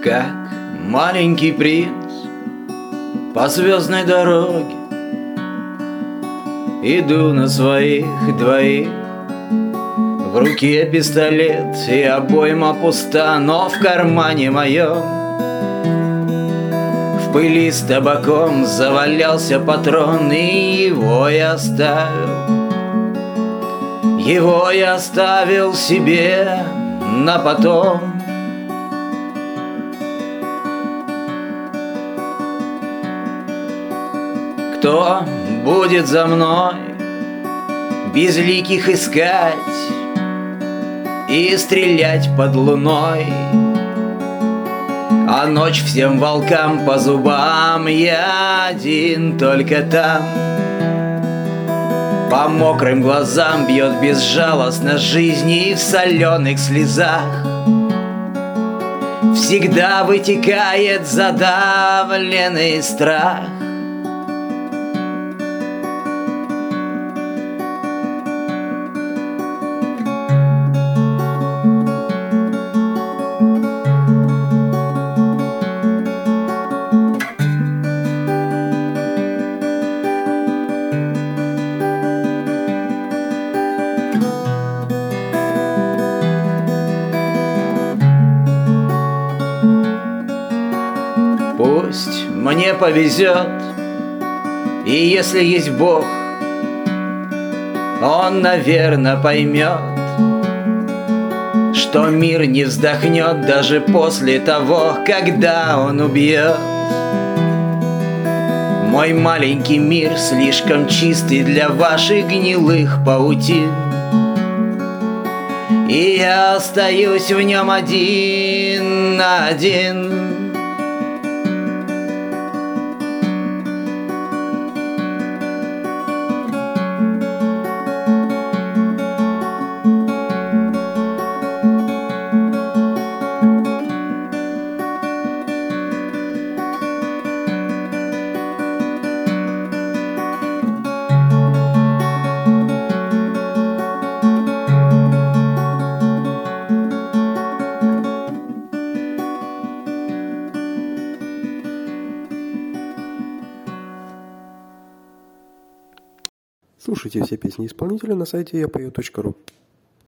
Как маленький принц по звездной дороге иду на своих двоих. В руке пистолет и обойма пуста, но в кармане моем в пыли с табаком завалялся патрон, и его я оставил. Его я оставил себе на потом. Кто будет за мной безликих искать и стрелять под луной? А ночь всем волкам по зубам, я один только там. По мокрым глазам бьет безжалостно жизнь, и в соленых слезах всегда вытекает задавленный страх. Пусть мне повезет, и если есть Бог, Он, наверное, поймет, что мир не вздохнет даже после того, когда Он убьет. Мой маленький мир слишком чистый для ваших гнилых паутин, и я остаюсь в нем один на один. Слушайте все песни исполнителя на сайте yapою.ru.